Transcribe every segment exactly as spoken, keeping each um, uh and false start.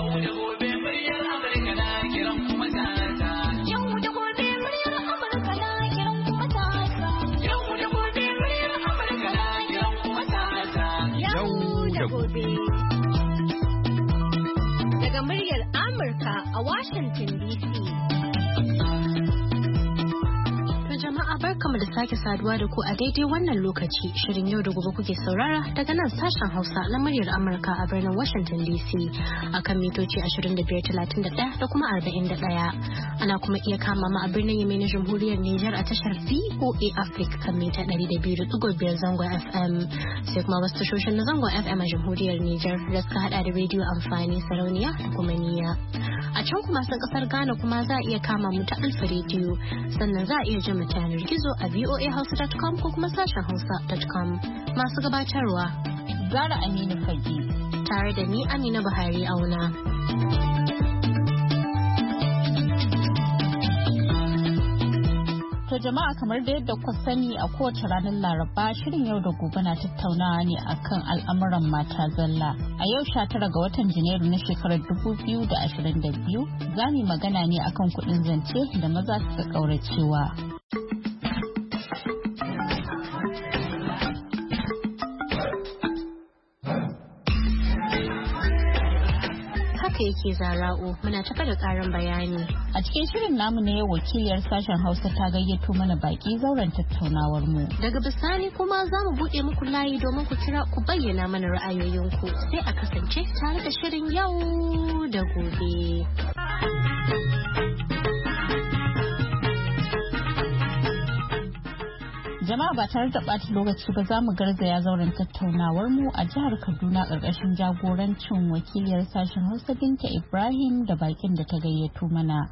Yau da gobe muryar Amurka na kiran kuma ta. Yau da gobe muryar Amurka na kiran kuma ta. Yau da gobe muryar Amurka na kiran kuma ta. Yau da gobe. Daga muryar Amurka a Washington D C. Barkamu da sake saduwa da ku a daidai wannan lokaci. Shirin yau da gobe kuke saurara daga nan sashen Hausa na muryar Amurka a birnin Washington D C akan mitoci ashirin da biyar talatin da ɗaya da kuma arba'in da ɗaya. Ana kuma iya kama ma a birnin Yamai na Jamhuriyar Nijar a tashar V O A Africa kan mita ɗari da biyu da ɗigo biyar zangon F M. Sai kuma wasu tashoshin na zangon F M a Jamhuriyar Nijar da suka hada da rediyo amfani sarauniya da kuma niyya. A can kuma sun kasar Ghana kuma za a iya kama mu ta Alfa rediyo sannan za a iya jin mu ta yanar gizo a voa hausa dot com ko kuma sashen hausa dot com. Masu gabatarwa Zara Aminu Fage tare da ni Amina Buhari Auna. To jama'a, kamar da yadda ku sani a kowace ranar Laraba shirin yau da gobe na tattaunawa ne akan al'amuran mata zalla. A yau sha tara ga watan Janairu na shekarar dubu biyu da ashirin da biyu za mu magana ne akan kuɗin zance da maza suka ƙauracewa. Yake Zara'u muna tafa da karin bayani. A cikin shirin namu ne wakiliyar sashen Hausa ta gayyato mana baki zauren tattaunawar mu. Daga bisani kuma za mu buɗe muku layi domin ku kira ku bayyana mana ra'ayoyinku, sai a kasance tare da shirin yau da gobe. Jama'a ba tare da ɓata lokaci ba za mu garzaya zauren tattaunawar mu a jihar Kaduna ƙarƙashin jagorancin wakiliyar sashen Hausa Binta Ibrahim da bakin da ta gayyato mana.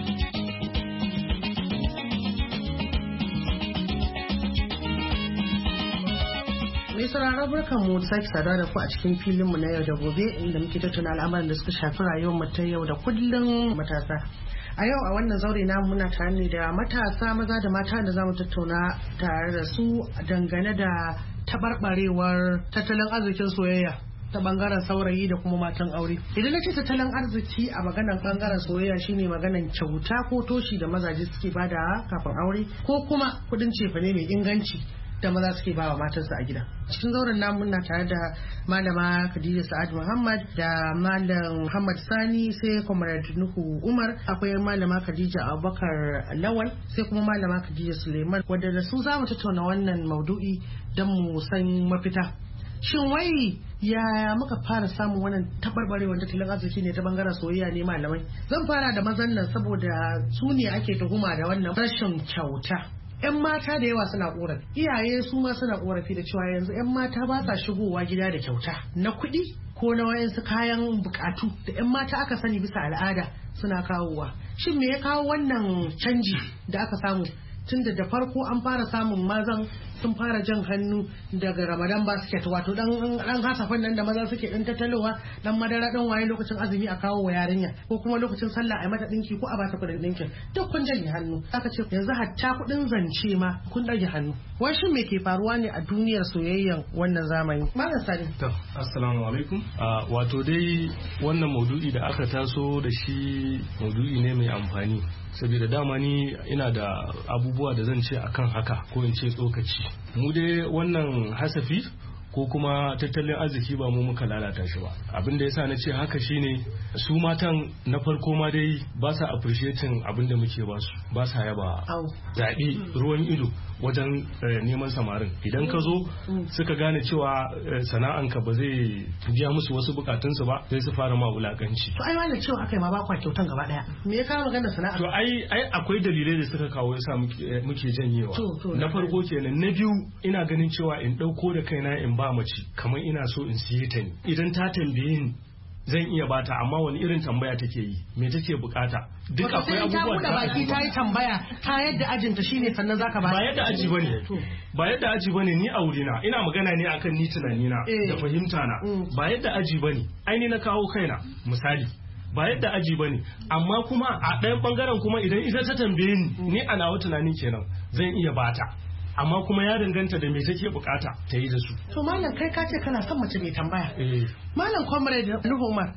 Mai sauraron barkan mu da sake saduwa da ku a cikin filin mu na yau da gobe inda muke tattauna al'amuran da suka shafi rayuwar mu ta yau da kullum matasa. A yau a wannan zaure namu muna tare ne da matasa maza da mata da zamu tattauna tare da su dangane da tabarbarewar tattalin arzikin soyayya ta bangaren saurayi da kuma matan aure. Idan na ce tattalin arziki a maganar bangaren soyayya shine maganar kyauta ko toshi da mazaje suke bada kafin aure ko kuma kudin cefane mai inganci da maza suke ba wa matarsa a gida. Cikin zauren namu muna tare da malama Khadija Sa'ad Muhammad da malam Muhammad Sani, sai comrade Nuhu Umar, akwai malama Khadija Abubakar Lawal, sai kuma malama Khadija Suleiman, wadda da su zamu tattauna wannan maudu'i don mu san mafita. Shin wai yaya muka fara samun wannan tabarbarewar tattalin arziki ne ta bangaren soyayya ne malamai? Zan fara da mazan nan saboda su ne ake tuhuma da wannan rashin kyauta. 'Yan mata da yawa suna korafi, iyaye su ma suna korafi da cewa yanzu 'yan mata ba sa shigowa gida da kyauta na kuɗi ko na wayansu kayan bukatu da 'yan mata aka sani bisa al'ada suna kawowa. Shin me ya kawo wannan canji da aka samu tunda da farko an fara samun mazan sun fara jan hannu daga Ramadan basket, wato dan dan hasafan nan da maza suke dan tattalowa, dan madara dan waye lokacin azumi a kawo wa yarinya, ko kuma lokacin sallah a mata dinki ko a bata kudin dinkin, duk kun janye hannu. Aka ce yanzu hatta kudin zance ma kun dage hannu. Wai shin me ke faruwa ne a duniyar soyayyan wannan zamani? Malam Sani. To, assalamu alaikum. Wato dai wannan maudu'i da aka taso da shi maudu'i ne mai amfani. Saboda dama ni ina da abubuwa da zan ce akan haka, ko in ce tsokaci. Mu dai wannan hasafi ko kuma tattalin arziki ba mu muka lalata shi ba. Abin da yasa na ce haka shine su matan na farko ma dai ba sa appreciating abin da muke ba su, ba sa yaba zaɓi ruwan ido wajen neman samarin. Idan ka zo suka gane cewa sana'anka ba zai biya musu wasu bukatunsu ba, sai su fara ma wulakanci. To ai wannan cewa akai ma ba kwa kyautan gaba daya. Me ya kawo magana sana'a? To ai ai akwai dalilai da suka kawo yasa muke janyewa. Na farko kenan. Na biyu, ina ganin cewa in dauko da kaina in ba mace kamar ina so in siye ta ne. Idan ta tambaye ni zan iya bata, amma wani irin tambaya take yi, me take bukata? Duk akwai abubuwa da baki ta yi tambaya ta yadda ajinta shine sannan zaka ba. Ba yadda aji bane. Ba yadda aji bane ni aure na. Ina magana ne akan ni tunani na da fahimta na. Ba yadda aji bane. Ai ni na kawo kaina misali. Ba yadda aji bane, amma kuma a ɗayan bangaren kuma idan ita ta tambaye ni, ni a nawa tunanin kenan zan iya bata. Amma kuma ya danganta da me take bukata ta yi da su. To malam kai ka ce kana son mace mai tambaya. Malam comrade Nuhu Umar,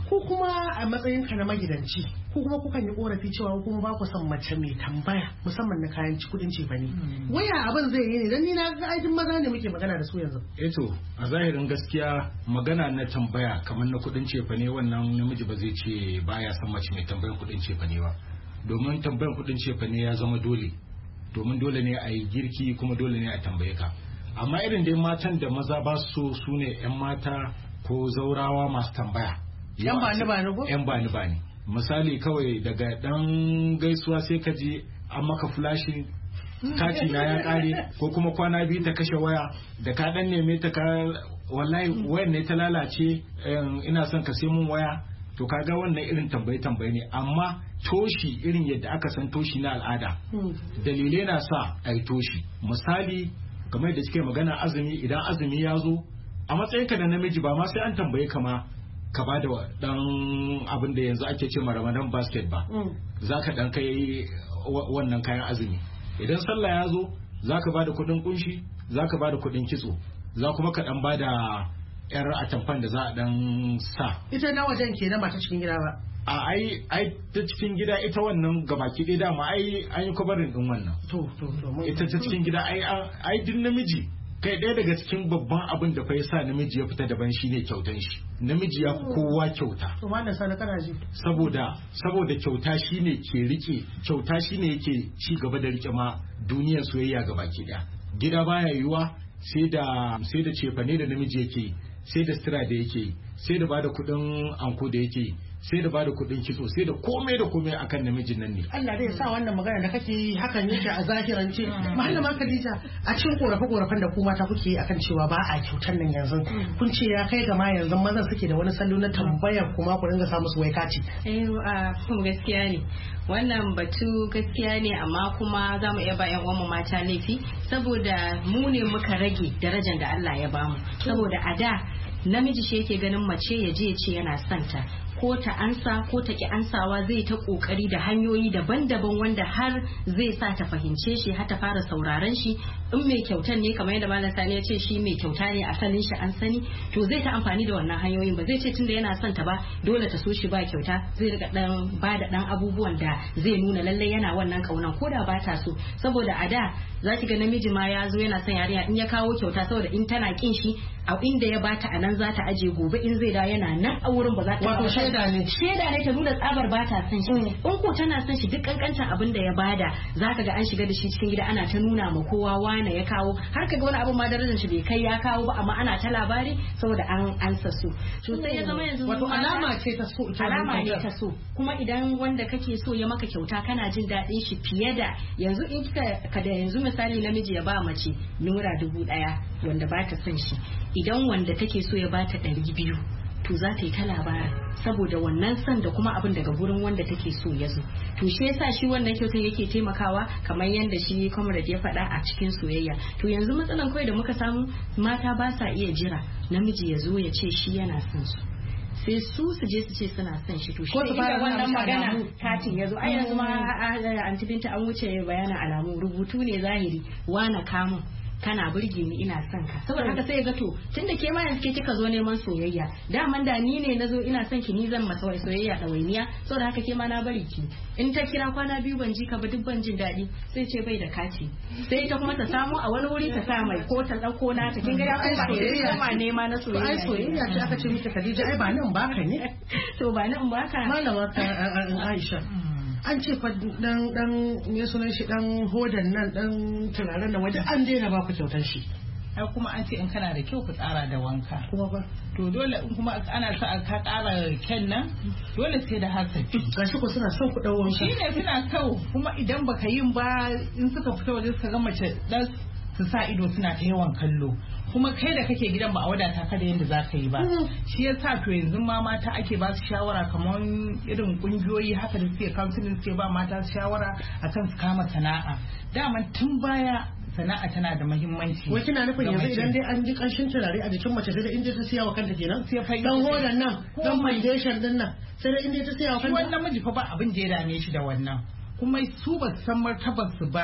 ko kuma a matsayin ka na magidanci ko kuma kukan yi korafi cewa kuma ba ku son mace mai tambaya musamman na kayan kudin cefane waya abin zai yi ne dan ni na ga ajin maza ne muke magana da su yanzu eh to a zahirin gaskiya magana na tambaya kamar na kudin cefane wannan namiji ba zai ce baya son mace mai tambayan kudin cefane ba domin tambayan kudin cefane ya zama dole domin dole ne a yi girki kuma dole ne a tambaye ka amma irin dai matan da maza ba su su ne yan mata ko zaurawa masu tambaya yan bani bani ko yan bani bani misali kawai daga dan gaisuwa sai ka ji an maka flashing kati na ya kare ko kuma kwana biyu ta kashe waya da ka dan neme ta ka wallahi wayar ne ta lalace ina son ka sai mun waya to kaga wannan irin tambaye tambaye ne amma toshi irin yadda aka san toshi na al'ada dalilai na sa a yi toshi misali kamar da suke magana azumi idan azumi ya zo a matsayinka da namiji ba ma sai an tambaye ka ma ka ba da dan abin da yanzu ake ce ma Ramadan basket ba za ka dan kai wannan kayan azumi idan sallah ya zo za ka ba da kudin kunshi za ka ba da kudin kitso za kuma ka dan ba da yar atamfan da za a dan sa ita na wajen kenan ba ta cikin gida ba a ai ai ta cikin gida ita wannan gabaki ɗaya dama ai an yi kwabarin din wannan to to ita ta cikin gida ai ai din namiji kai ɗaya daga cikin babban abin da fa yasa namiji ya fita daban shine kyautan shi namiji ya fi kowa kyauta to ma da sana kana ji saboda saboda kyauta shine ke rike kyauta shine yake ci gaba da rike ma duniyar soyayya gabaki ɗaya gida baya yiwuwa sai da sai da cefane da namiji yake sai da sira da yake sai da bada kuɗin anko da yake sai da bada kuɗin kitso sai da komai da komai akan namijin nan ne Allah zai sa wannan magana da kake yi hakan yake a zahirance malama Khadija a cikin korafe korafen da ku mata kuke yi akan cewa ba a kyautar nan yanzu kun ce ya kai ga ma yanzu mazan suke da wani salo na tambayar kuma ku dinga sa musu wai kaci eh a kuma gaskiya ne wannan batu gaskiya ne amma kuma za mu iya ba yan uwanmu mata laifi saboda mu ne muka rage darajar da Allah ya bamu saboda a da namiji shi yake ganin mace ya je ya ce yana santa ko ta ansa ko ta ki ansawa zai ta kokari da hanyoyi daban-daban wanda har zai sa ta fahimce shi har ta fara sauraron shi in mai kyautan ne kamar yadda malam Sani ya ce shi mai kyauta ne a sanin shi an sani to zai ta amfani da wannan hanyoyin ba zai ce tunda yana son ta ba dole ta so shi ba kyauta zai riga dan ba da dan abubuwan da zai nuna lalle yana wannan kaunan ko da ba ta so saboda a da za ki ga namiji ma ya zo yana son yarinya in ya kawo kyauta saboda in tana kin shi a inda ya bata a nan za ta aje gobe in zai da yana nan a wurin ba za ta wato shaida ne shaida ne ta nuna tsabar ba ta son shi in ko tana son shi duk kankancin abin da ya bada zaka ga an shiga da shi cikin gida ana ta nuna ma kowa wane ya kawo har kaga wani abin ma darajar shi bai kai ya kawo ba amma ana ta labari saboda an ansa su to sai ya zama yanzu wato alama ce ta so alama ne ta so kuma idan wanda kake so ya maka kyauta kana jin daɗin shi fiye da yanzu in kika ka da yanzu misali namiji ya ba mace nura dubu ɗaya wanda ba ta son shi idan wanda take so ya bata ɗari biyu to za ta yi ta labara saboda wannan son da kuma abin daga gurin wanda take so ya zo to shi yasa shi wannan kyautar yake taimakawa kamar yadda shi comrade ya faɗa a cikin soyayya to yanzu matsalan kawai da muka samu mata ba sa iya jira namiji ya zo ya ce shi yana son su sai su su je su ce suna son shi to shi ne wannan magana katin ya zo ai yanzu ma anti binta an wuce bayanin alamu rubutu ne zahiri wana kamun kana burge ni ina son ka saboda haka sai ga to tunda ke ma yanzu ke kika zo neman soyayya daman da ni ne nazo ina son ki ni zan masa soyayya dawainiya saboda haka ke ma na bari ki in ta kira kwana biyu ban ji ka ba duk ban jin daɗi sai ce bai da kati sai ta kuma ta samu a wani wuri ta sa mai ko ta dauko na ta kin ga ya kuma soyayya ma nema na soyayya ai soyayya ce aka ce miki Khadija ai ba nan baka ne to ba nan baka malama Aisha an ce fa dan dan ne sunan shi dan hodan nan dan turaren nan wajen an daina ba ku kyautar shi ai kuma an ce in kana da kyau ka tsara da wanka kuma ba to dole in kuma ana sa ka tsara kyan nan dole sai da hasafi gashi ko suna son ku dawo wanka shine suna so kuma idan baka yin ba in suka fita waje suka ga mace dan su sa ido suna ta yawan kallo kuma kai da kake gidan ba a wadata ka da yadda za ka yi ba shi yasa to yanzu ma mata ake ba su shawara kamar irin kungiyoyi haka da suke counseling suke ba mata shawara akan su kama sana'a daman tun baya sana'a tana da muhimmanci wai kina nufin yanzu idan dai an ji kanshin turare a jikin mace sai da inda ta siya wa kanta kenan dan hodan nan dan foundation din nan sai da inda ta siya wa kanta wannan miji fa ba abin da ya dame shi da wannan kuma su ba san martabar su ba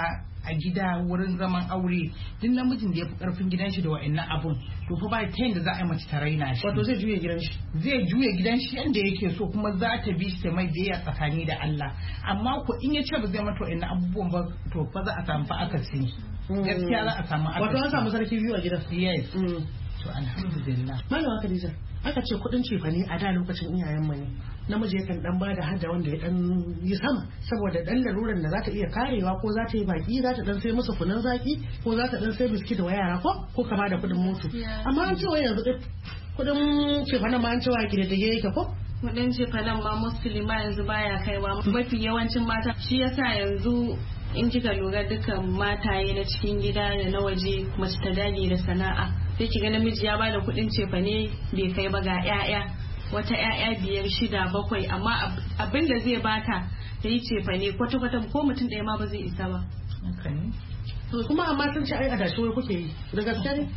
a gida wurin zaman aure duk namijin da ya fi karfin gidan shi da wa'annan abun to fa ba ta yadda za a yi mace ta raina shi wato zai juya gidan shi zai juya gidan shi yadda yake so kuma za ta bi shi ta mai biyayya tsakani da Allah amma ko in ya ce ba zai mata wa'annan abubuwan ba to fa za a samu fa akasi gaskiya za a samu akasi wato an samu sarki biyu a gidan yes to alhamdulillah malama Khadija aka ce kudin cefane a da lokacin iyayen mu ne namiji yakan dan bada hada wanda ya dan yi sama saboda dan laruran da zata iya karewa ko zata yi baki zata dan sai musu kunan zaki ko zata dan sai biskit wa yara ko ko ka bada kudin moto amma an ce wai yanzu kudin cefane ma an ce wa ki da dige yake ko kudin cefanen ma musulma yanzu baya kaiwa mafi yawancin mata shi yasa yanzu in kika lura dukan mataye na cikin gida da na waje mace ta dage da sana'a sai kiga namiji ya bada kudin cefane bai kai ba ga 'ya'ya wata 'ya'ya biyar shida bakwai amma abin da zai bata ta yi cefane kwata kwata ko mutum ɗaya ma ba zai isa ba kuma amma sun ce ai adashi wai kuke yi da gaske ne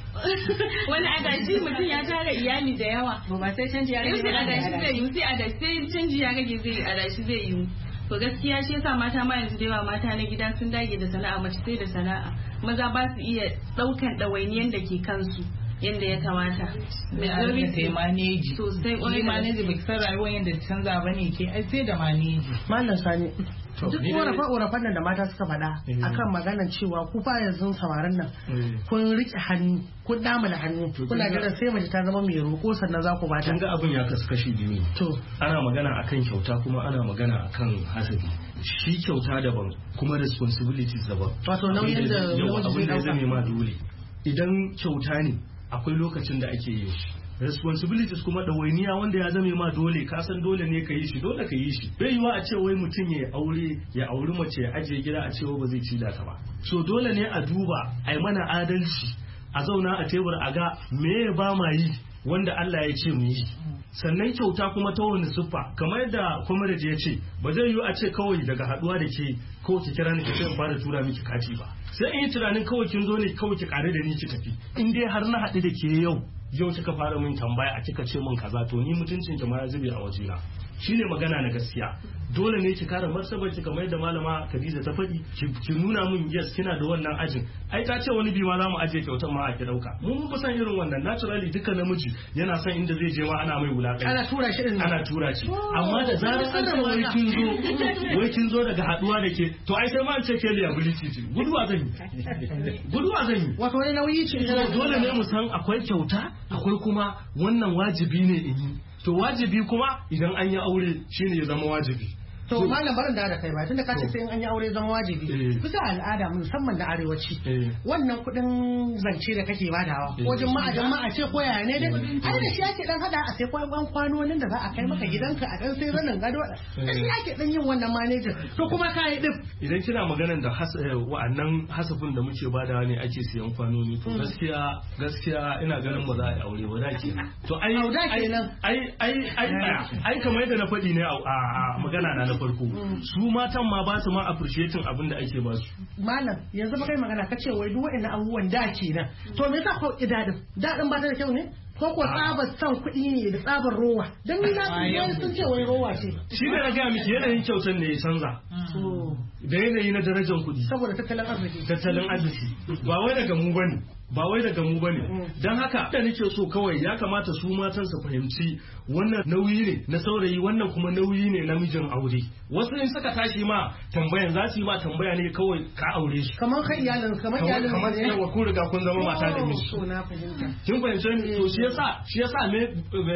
wani adashi mutum ya tara iyali da yawa ba sai canji ya rage adashi zai yi sai adashi sai canji ya rage zai adashi zai yi to gaskiya shi yasa mata ma yanzu da yawa mata na gida sun dage da sana'a mace sai da sana'a maza ba su iya daukan ɗawainiyan da ke kansu yadda ya kamata da sai maneji sosai wani maneji bai san rayuwar yadda canza ba ne ke ai sai da maneji mallam Sani duk korafe-korafen nan da mata suka faɗa akan maganan cewa ku fa yanzu samarin nan kun riƙe hannu kun damala hannu kuna jiran sai mace ta zama mai roƙo sannan za ku bata. Kin ga abin ya kasu kashi biyu ne. To ana magana akan kyauta kuma ana magana akan hasabi. Shi kyauta daban kuma responsibilities daban. Wato nauyin da abin da zai ma dole. Idan kyauta ne akwai lokacin da ake yi shi. Responsibilities kuma ɗawainiya wanda ya zame ma dole ka san dole ne ka yi shi dole ka yi shi bai yiwa a ce wai mutum ya aure ya auri mace ya ajiye gida a cewa ba zai ci da ta ba so dole ne a duba a yi mana adalci a zauna a tebur a ga me ya ba ma yi wanda Allah ya ce mu yi sannan kyauta kuma ta wani siffa kamar yadda comrade ya ce ba zai yiwu a ce kawai daga haduwa da ke ko ki kira ni ki ce in fara tura miki kati ba sai in yi tunanin kawai kin zo ne kawai ki kare da ni ki tafi in dai har na haɗu da ke yau yau kika fara min tambaya a kika ce min kaza to ni mutuncin ki ma ya zube a wajena shine magana na gaskiya dole ne ki kare martabar ki kamar yadda malama Khadija ta faɗi ki nuna min yes kina da wannan ajin ai ta ce wani bi ma za mu ajiye kyautar ma a ki dauka mu mun fi san irin wannan naturally duka namiji yana son inda zai je ma ana mai wulaƙai ana tura shi din ana tura shi amma da zarar an ce wai kin zo wai kin zo daga haduwa da ke to ai sai ma an ce ke liability ce guduwa zan yi guduwa zan yi wato wani nauyi ce dole ne mu san akwai kyauta akwai kuma wannan wajibi ne in yi to wajibi kuma idan an yi aure shine ya zama wajibi to malam barin da kai ba tunda ka ce sai in an yi aure zama wajibi bisa al'ada musamman da arewaci wannan kudin zance da kake badawa wajen ma'ajan ma a ce ko yaya ne dai ai da shi ake dan hada a sai kwan kwanonin da za a kai maka gidanka a dan sai zanin gado da shi ake dan yin wannan manajin to kuma ka yi din idan kina maganar da wa'annan hasafin da muke badawa ne ake siyan kwanoni to gaskiya gaskiya ina ganin ba za a yi aure ba da ke to ai ai ai ai ai kamar yadda na faɗi ne a magana na na farko su matan ma ba su ma appreciating abin da ake ba su malam yanzu ba kai magana ka ce wai duk wa'annan abubuwan da kenan to me yasa ko idadin dadin ba ta da kyau ne ko ko tsabar san kuɗi ne da tsabar rowa dan ni na wani sun ce wai rowa ce shi ne na ga miki yanayin kyautar ne ya canza da yanayi na darajar kuɗi saboda tattalin arziki tattalin arziki ba wai daga mu bane ba wai daga mu bane dan haka da nake so kawai ya kamata su matan su fahimci wannan nauyi ne na saurayi wannan kuma nauyi ne na mijin aure wasu in suka tashi ma tambayan za su yi ma tambaya ne kawai ka aure shi kamar kai iyalin kamar iyalin kamar yawa kun riga kun zama mata da miji kin fahimce ni to shi yasa shi yasa me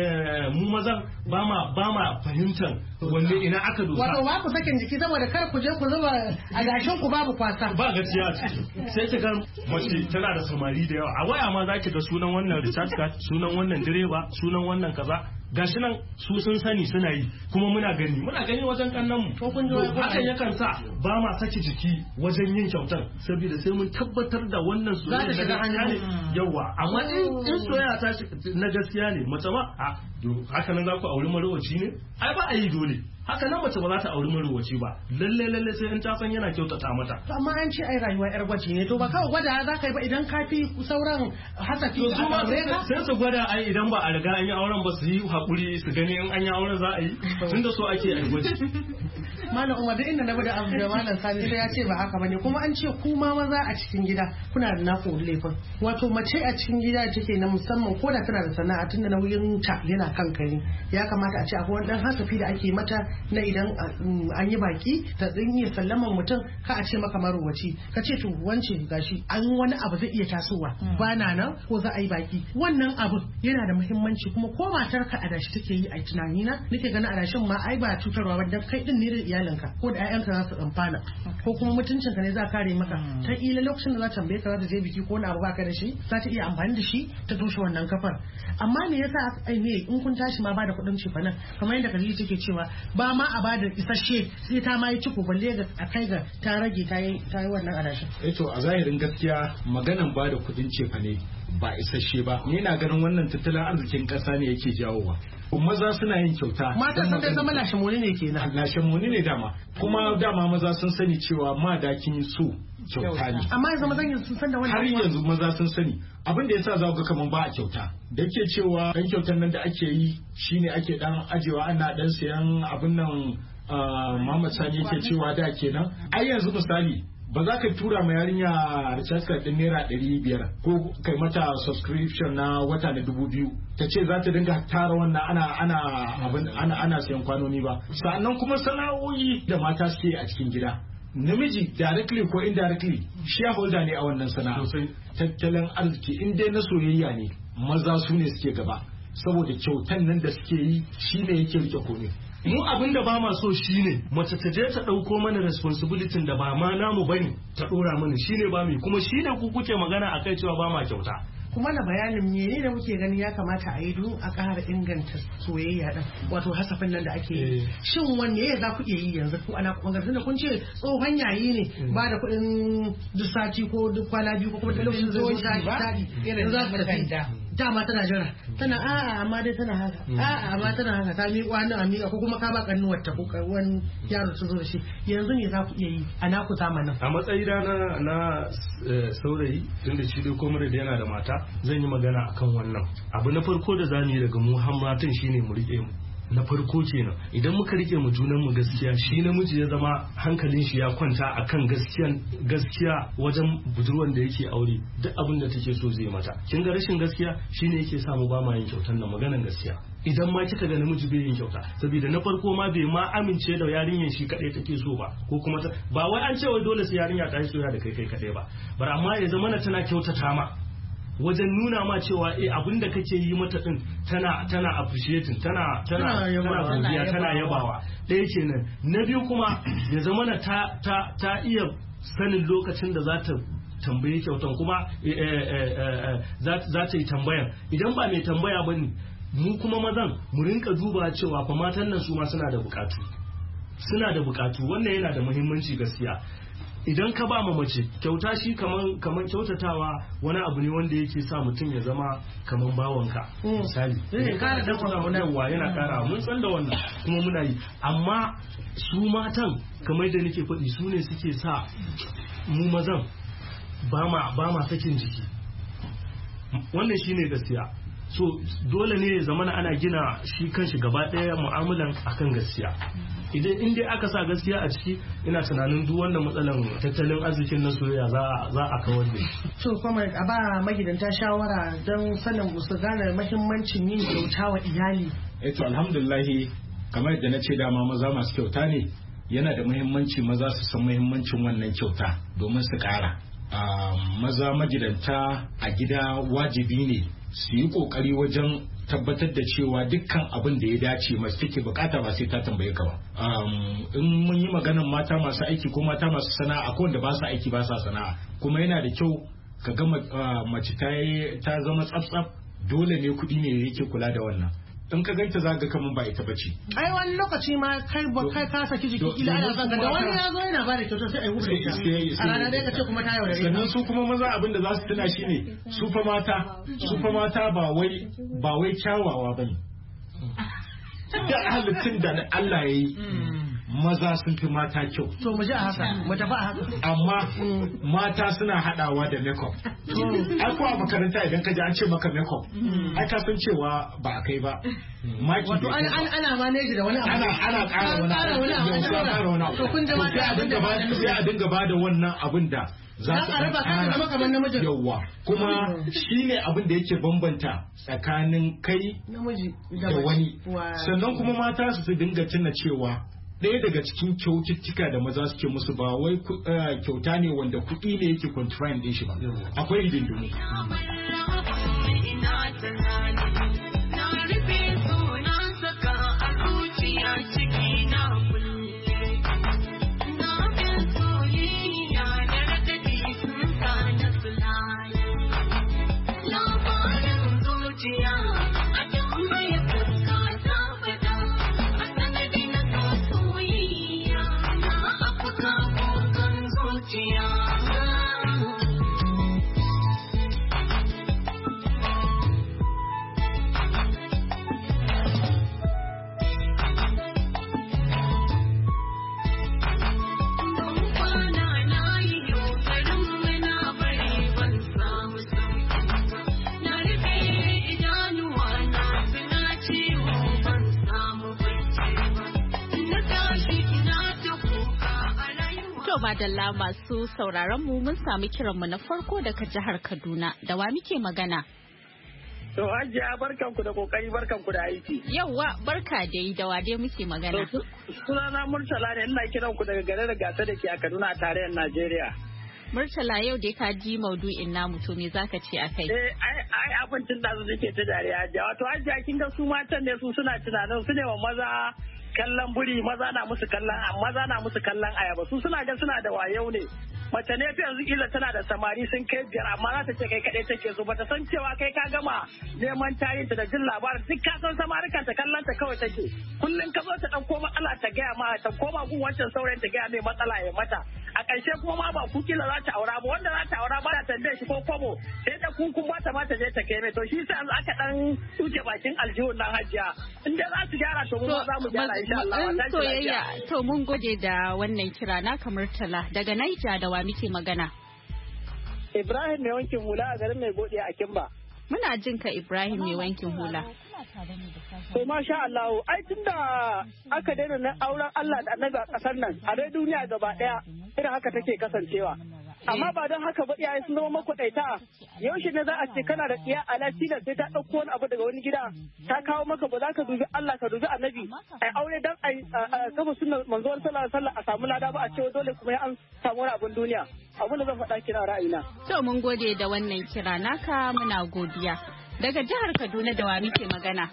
mu mazan ba ma ba ma fahimtar wanne ina aka dosa wato ba ku sakin jiki saboda kar ku je ku zuba a gashin ku babu kwasa ba gaskiya a ciki sai ta ga mace tana da samari da yawa a waya ma zaki ga sunan wannan recharge card sunan wannan direba sunan wannan kaza gashi nan su sun sani suna yi kuma muna gani muna gani wajen kannan mu hakan yakan sa ba ma saki jiki wajen yin kyautar saboda sai mun tabbatar da wannan soyayya na gaskiya ne yawa amma in soyayya ta na gaskiya ne mace ma a haka nan za ku auri marowaci ne ai ba a yi dole haka nan mace ba za ta auri marowaci ba lalle lalle sai in ta san yana kyautata mata amma an ce ai rayuwa yar gwaji ne to ba kawai gwada za ka yi ba idan ka fi sauran hasafi a aure ka sai su gwada ai idan ba a riga an yi auren ba su yi hakuri su gani in an yi auren za a yi tunda so ake ai gwaji malam Umar duk inda na bada abu da malam Sani sai ya ce ba haka bane kuma an ce ku ma maza a cikin gida kuna da naku laifin wato mace a cikin gida take na musamman ko da tana da sana'a tunda nauyin ta yana kan kai ya kamata a ce akwai wani dan hasafi da ake mata na idan an yi baki ta tsinye sallaman mutum ka a ce maka marowaci ka ce to wance gashi an wani abu zai iya tasowa ba na nan ko za a yi baki wannan abu yana da muhimmanci kuma ko matar ka adashi take yi a tunani na nake ganin adashin ma ai ba cutarwa ba dan kai din ne da iyalinka ko da ƴaƴanka za su amfana ko kuma mutuncin ka ne za kare maka ta ila lokacin da za ta tambaye ka za ta je biki ko na abu baka da shi za ta iya amfani da shi ta toshe wannan kafar amma me yasa ai ne in kun tashi ma ba da kuɗin ci fa nan kamar yadda Khadija take cewa ba ma a bada isasshe sai ta ma yi ciko balle ga a kai ga ta rage ta yi ta yi wannan adashin eh to a zahirin gaskiya maganan ba da kuɗin cefa ne ba isasshe ba ni na ganin wannan tattalin arzikin ƙasa ne yake jawowa maza suna yin kyauta mata sun kai zama lashimoni ne kenan lashimoni ne dama kuma dama maza sun sani cewa madakin su kyauta ne amma yanzu mazan yanzu sun san da wannan har yanzu maza sun sani abin da yasa za ga kaman ba a kyauta da ke cewa dan kyautan nan da ake yi shine ake dan ajewa ana dan sayan abin nan Muhammad Sani yake cewa da kenan ai yanzu misali ba za ka tura ma yarinya recharge card din naira ɗari biyar ko kai mata subscription na wata na dubu biyu ta ce za ta dinga tara wannan ana ana abin ana ana sayan kwanoni ba sannan kuma sana'o'i da mata suke a cikin gida namiji directly ko indirectly shareholder ne a wannan sana'a tattalin arziki in dai na soyayya ne maza su ne suke gaba saboda kyautan nan da suke yi shine yake rike komai mu abin da ba ma so shine mace ta je ta dauko mana responsibility da ba ma namu bane ta dora mana shine ba mu kuma shine ku kuke magana akai cewa ba ma kyauta kuma na bayanin mene da muke ganin ya kamata a yi don a ƙara inganta soyayya din wato hasafin nan da ake yi shin wanne ya za ku iya yi yanzu ko ana kuma da kun ce tsohon yayi ne ba da kuɗin duk sati ko duk kwana biyu ko kuma talabijin zai zo ta irin za ka tafi dama tana jira tana a'a amma dai tana haka a'a amma tana haka ta miƙo hannu a miƙa ko kuma ka ba kannuwar ta ko wani yaro su zo da shi yanzu ne za ku iya yi a naku zamanin a matsayina na na saurayi tunda shi dai komai da yana da mata zan yi magana akan wannan abu na farko da zamu yi daga mu hammatan shine mu rike mu na farko kenan idan muka rike mu junan mu gaskiya shi namiji ya zama hankalin shi ya kwanta akan gaskiyan gaskiya wajen budurwan da yake aure duk abin da take so zai mata kin ga rashin gaskiya shine yake sa mu ba ma yin kyautan nan maganan gaskiya idan ma kika ga namiji bai yin kyauta saboda na farko ma bai ma amince da yarinyar shi kadai take so ba ko kuma ba wai an ce wai dole sai yarinya ta yi soyayya da kai kai kadai ba bar amma ya zama na tana kyautata ma wajen nuna ma cewa eh abinda kake yi mata din tana tana appreciating tana tana tana godiya tana yabawa ɗaya kenan na biyu kuma ya zama na ta ta ta iya sanin lokacin da za ta tambaye kyautan kuma za ta yi tambayan idan ba mai tambaya bane mu kuma mazan mu rinka duba cewa fa matan nan su ma suna da bukatu suna da bukatu wannan yana da muhimmanci gaskiya idan ka ba ma mace kyauta shi kaman kaman kyautatawa wani abu ne wanda yake sa mutum ya zama kaman bawanka misali zai kara da kuma yawa yana kara mun san da wannan kuma muna yi amma su matan kamar da nake faɗi su ne suke sa mu mazan ba ma ba ma sakin jiki wannan shine gaskiya so dole ne ya zamana ana gina shi kanshi gaba ɗaya mu'amalan akan gaskiya idan in dai aka sa gaskiya a ciki ina tunanin duk wannan matsalan tattalin arzikin na soyayya za za a kawar da shi to kuma a ba magidanta shawara don sanin su gane muhimmancin yin kyauta wa iyali eh to alhamdulillah kamar yadda na ce dama maza masu kyauta ne yana da muhimmanci maza su san muhimmancin wannan kyauta domin su kara maza magidanta a gida wajibi ne su yi kokari wajen tabbatar da cewa dukkan abin da ya dace masu take bukata ba sai ta tambaye ka ba in mun yi maganan mata masu aiki ko mata masu sana'a ko wanda ba su aiki ba sa sana'a kuma yana da kyau ka ga mace ta zama tsaf-tsaf dole ne kuɗi ne yake kula da wannan in ka ganta za ga kaman ba ita bace ai wani lokaci ma kai ba kai ka saki jiki ila ana zanga da wani ya zo yana ba da kyauta sai ai wuce a rana dai ka ce kuma ta yaudare sannan su kuma maza abin da za su tuna shine su fa mata su fa mata ba wai ba wai kyawawa bane da halittun da Allah ya yi maza sun fi mata kyau. To mu ji a haka, mu tafi a haka. Amma mata suna hadawa da makeup. Ai ko a makaranta idan ka ji an ce maka makeup, ai ka san cewa ba a kai ba. Maki wato ana ana manage da wani abu. Ana ana ƙara wani abu. Ana ƙara wani abu. To kun ji mata abin da ba sai a dinga bada wannan abin da za a raba kan zama kamar namiji. Yawwa. Kuma shine abin da yake bambanta tsakanin kai namiji da wani. Sannan kuma mata su dinga tuna cewa ɗaya daga cikin kyaututtuka da maza suke musu ba wai kyauta ne wanda kuɗi ne yake control din shi ba, akwai hidindimu. Madalla masu sauraron mu mun sami kiranmu na farko daga jihar Kaduna. Da wa muke magana? To Hajiya barkanku da kokari barkanku da aiki. Yawwa barka dai da wa dai muke magana. Sunana Murtala ne, ina kiran ku daga garin Gasa da ke a Kaduna a tarayyar Najeriya. Murtala yau dai ka ji maudu'in namu to me zaka ce akai? Eh ai ai abincin da su suke ta dariya Hajiya. Wato Hajiya kin ga su matan ne su suna tunanin su ne wa maza kallon buri, maza na musu kallon maza na musu kallon ayaba, su suna ga suna da wayo ne. Mace ne ta yanzu kila tana da samari sun kai biyar amma za ta ce kai kadai take so, bata san cewa kai ka gama neman tarihinta da jin labarin duk ka san samarikan ta kallon ta kawai take. Kullum ka zo ta dauko matsala ta gaya ma ta koma gun wancan saurayin ta gaya mai matsala ya mata. A ƙarshe kuma ma ba ku kila za ta aura ba, wanda za ta aura ba ta tambaye shi ko kwabo sai da kunkun ba ta ma ta je ta kai mai, to shi sai aka dan tuke bakin aljihun nan Hajiya. In dai za su gyara to mu za mu gyara insha Allah. Soyayya to mun gode da wannan kira na kamar Tala daga Naija da wa muke magana. Ibrahim mai wankin hula a garin mai gode a Kimba. Muna jin ka Ibrahim mai wankin hula. To masha Allah, ai tunda aka daina na auren Allah da Annabi a kasar nan, a dai duniya gaba daya irin haka take kasancewa. Amma ba don haka ba iyaye sun zama makwaɗaita, yaushe ne za a ce kana da tsiya a lafiya sai ta ɗauko wani abu daga wani gida ta kawo maka, ba za ka dubi Allah ka dubi Annabi ai aure dan ai kafa sunnar manzo sallallahu alaihi wasallam a samu lada ba a ce dole kuma ya an samu wani abun duniya. Abin da zan faɗa kira ra'ayina. To mun gode da wannan kira naka, muna godiya. Daga jihar Kaduna da wa muke magana?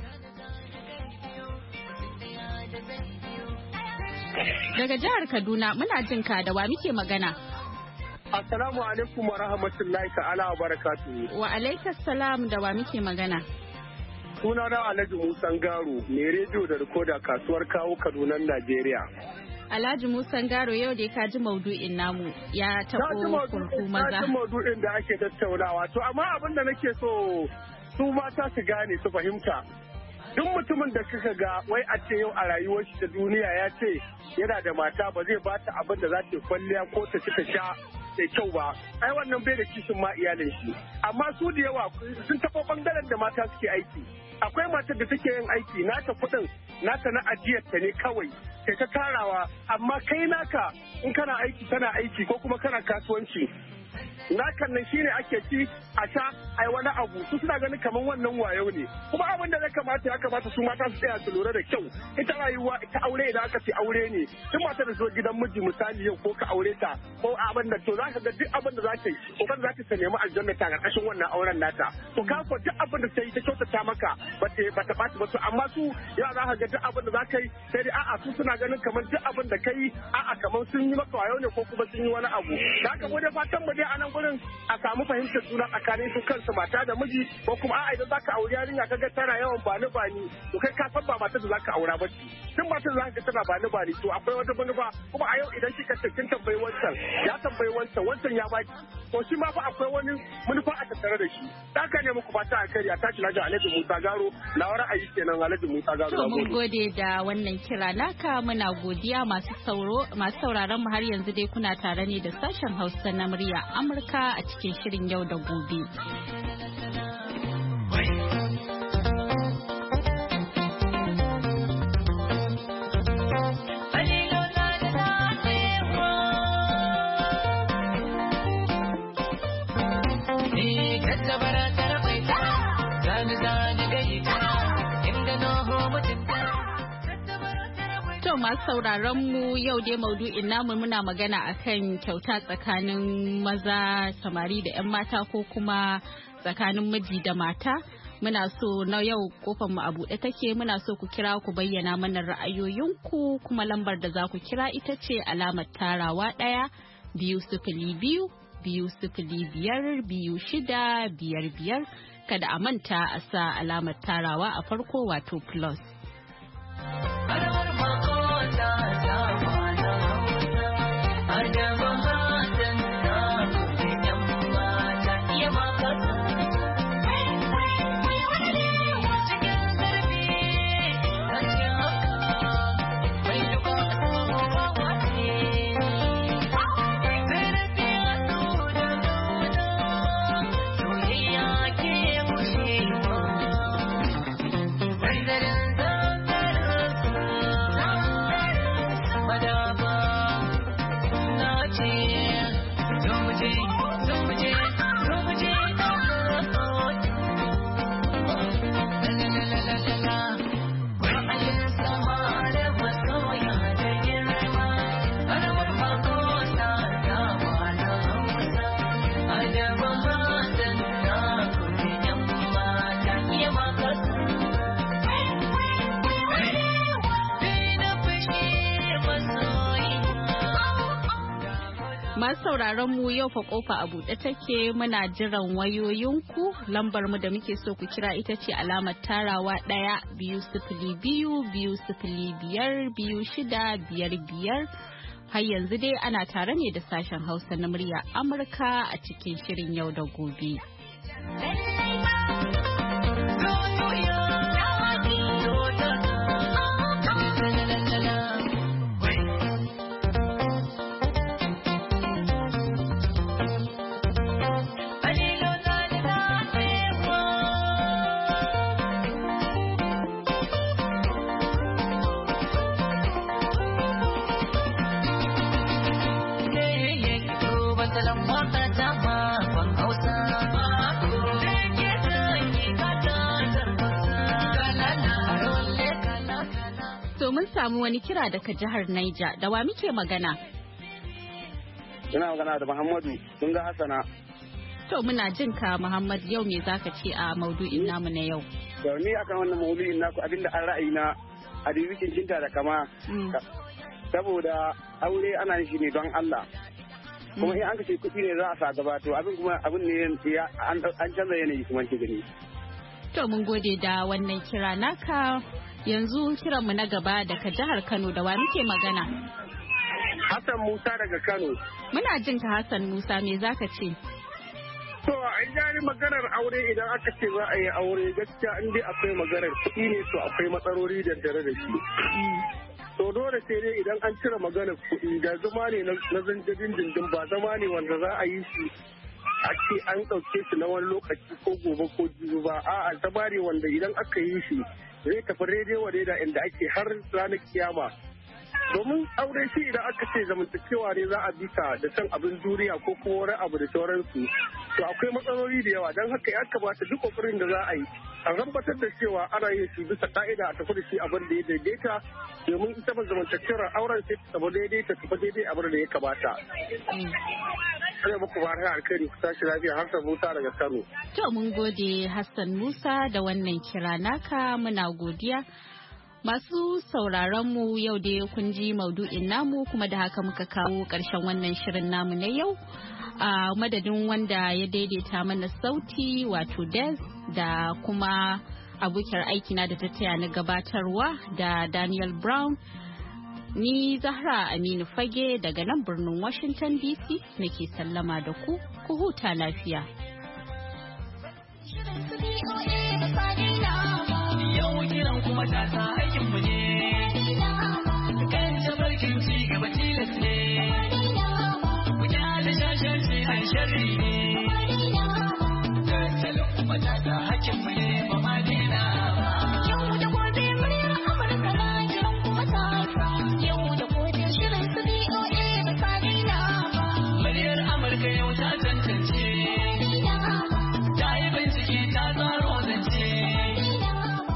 Daga jihar Kaduna muna jin ka, da wa muke magana? Assalamu alaikum wa rahmatullahi ta'ala wa barakatuhu. Wa alaikas salam, da wa muke magana? Suna na Alhaji Musan Garo, mai rediyo da rikoda kasuwar kawo Kaduna, Najeriya. Alhaji Musan Garo, yau da ka ji maudu'in namu ya taɓo kurku maza. Na ji maudu'in da ake tattaunawa. To amma abin da nake so su mata su gane su fahimta. Duk mutumin da kika ga wai a ce yau a rayuwar shi ta duniya ya ce yana da mata ba zai bata abin da za ta kwalliya ko ta ci ta sha da kyau ba, ai wannan bai da kishin ma iyalin shi. Amma su da yawa sun taɓa bangaren da mata suke aiki. Akwai matar da take yin aiki nata kuɗin nata na ajiyar ta ne kawai sai ta tarawa, amma kai naka in kana aiki tana aiki ko kuma kana kasuwanci nakan nan shine ake ci a sha ai wani abu, su suna ganin kamar wannan wayo ne. Kuma abin da ya kamata ya kamata su mata su tsaya su lura da kyau. Ita rayuwa ita aure idan aka ce aure ne, duk mata da zo gidan miji misali yau ko ka aure ta ko abin da to za ka ga duk abin da za ta yi ko kan za ta ta nemi aljanna ta karkashin wannan auren nata. To ka ko duk abin da ta yi ta kyautata maka ba ta ba ta ɓaci ba, to amma su ya za ka ga duk abin da za ka yi sai dai a'a su suna ganin kamar duk abin da ka yi a'a kamar sun yi maka wayo ne ko kuma sun yi wani abu. Da haka mu dai fatan mu dai anan gurin a samu fahimtar juna tsakanin su kansu mata da miji, ko kuma a'a idan zaka aure yarinya kaga tana yawan bani bani to kai ka san ba matar da zaka aura ba tun matar da zaka tana bani bani to akwai wata manufa kuma a yau idan kika ce kin tambayi wancan ya tambayi wancan wancan ya baki to shi ma fa akwai wani manufa a tattare da shi haka ne muku fata a kari a tashi lafiya Alhaji Musa Garo na wani ayi kenan Alhaji Musa Garo. To mun gode da wannan kira naka muna godiya masu sauro masu sauraron mu har yanzu dai kuna tare ne da sashen Hausa na murya Amurka a cikin shirin yau da gobe. Masu sauraron mu yau dai maudu'in namu muna magana akan kyauta tsakanin maza samari da 'yan mata ko kuma tsakanin miji da mata. Muna so na yau kofar mu a buɗe take muna so ku kira ku bayyana mana ra'ayoyinku kuma lambar da za ku kira ita ce alamar tarawa ɗaya biyu sifili biyu biyu sifili biyar biyu shida biyar biyar kada a manta a sa alamar tarawa a farko wato plus. Masu sauraron mu yau fa kofa a buɗe take muna jiran wayoyinku lambar mu da muke so ku kira ita ce alamar tarawa ɗaya biyu sifili biyu biyu sifili biyar biyu shida biyar biyar. Har yanzu dai ana tare ne da sashen Hausa na murya Amurka a cikin shirin yau da gobe. Mun samu wani kira daga jihar Niger da wa muke magana? Ina magana da Muhammadu sun ga Hassana. To muna jin ka Muhammad yau me zaka ce a maudu'in namu na yau? To ni akan wannan maudu'in naku abinda an ra'ayi na a dibikin cinta da kama. Saboda aure ana yin shi ne don Allah. Kuma in an kace kuɗi ne za a sa gaba to abin kuma abin ne an canza yanayi kuma ke gani. To mun gode da wannan kira naka. Yanzu kiranmu na gaba daga jihar Kano da wa muke magana? Hassan Musa daga Kano. Muna jin ka Hassan Musa me zaka ce? To an gani maganar aure idan aka ce za a yi aure gaskiya in dai akwai maganar kuɗi ne to akwai matsaloli da dare da shi. To dole sai dai idan an cire maganar kuɗi da zama ne na zanjabin dindin ba zama ne wanda za a yi shi a ce an ɗauke shi na wani lokaci ko gobe ko jibi ba a'a zama ne wanda idan aka yi shi zai tafi daidai wa daida inda ake har ranar kiyama domin aure shi idan aka ce zamantakewa ne za a bisa da san abin duniya ko kuma wani abu da sauransu to akwai matsaloli da yawa don haka ya kamata duk kokarin da za a yi a tabbatar da cewa ana yin shi bisa ka'ida a tafi da shi abin da ya daidaita domin ita ba zamantakewar auren sai ta tafi daidai ta tafi daidai abin da ya kamata. Ana muku ba har alkhairi ku tashi lafiya Hassan Musa daga Kano. To mun gode Hassan Musa da wannan kira naka muna godiya. Masu sauraron mu yau da kun ji maudu'in namu kuma da haka muka kawo ƙarshen wannan shirin namu na yau. A madadin wanda ya daidaita mana sauti wato Des da kuma abokiyar aikina da ta taya na gabatarwa da Daniel Brown. Ni Zahra Aminu Fage daga nan birnin Washington D C nake sallama da ku, ku huta lafiya.